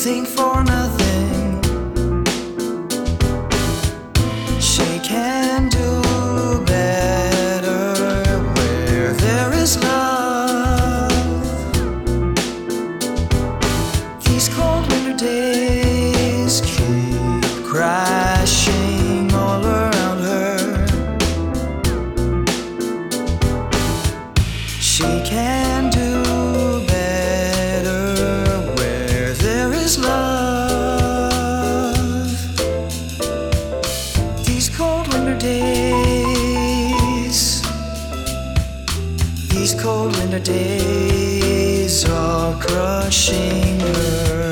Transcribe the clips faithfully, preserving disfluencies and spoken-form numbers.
everything for nothing. She can do better where there is love. These cold winter days keep crashing all around her. She can do better where there is love. These cold winter days, these cold winter days are crushing her.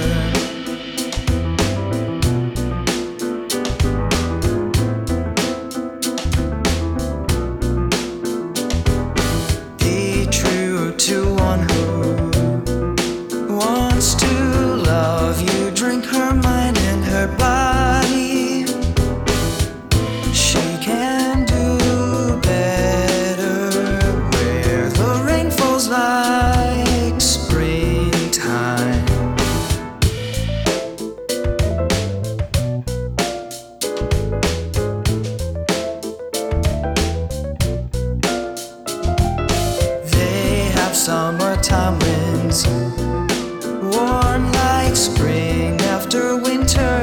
To one who wants to love you, drink her mind and her body. She can do better where the rain falls like springtime. Summertime winds, warm like spring after winter.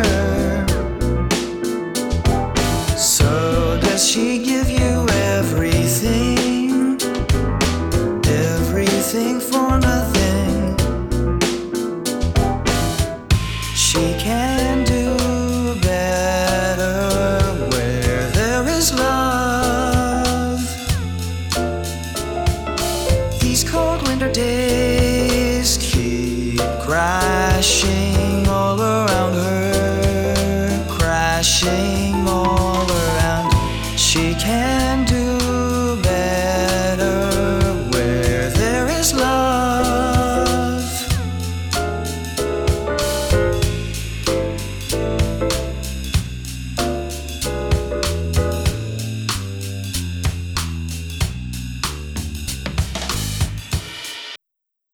So does she give you everything, everything for nothing? She can do better where there is love. These cold winter days keep crashing all around her, crashing all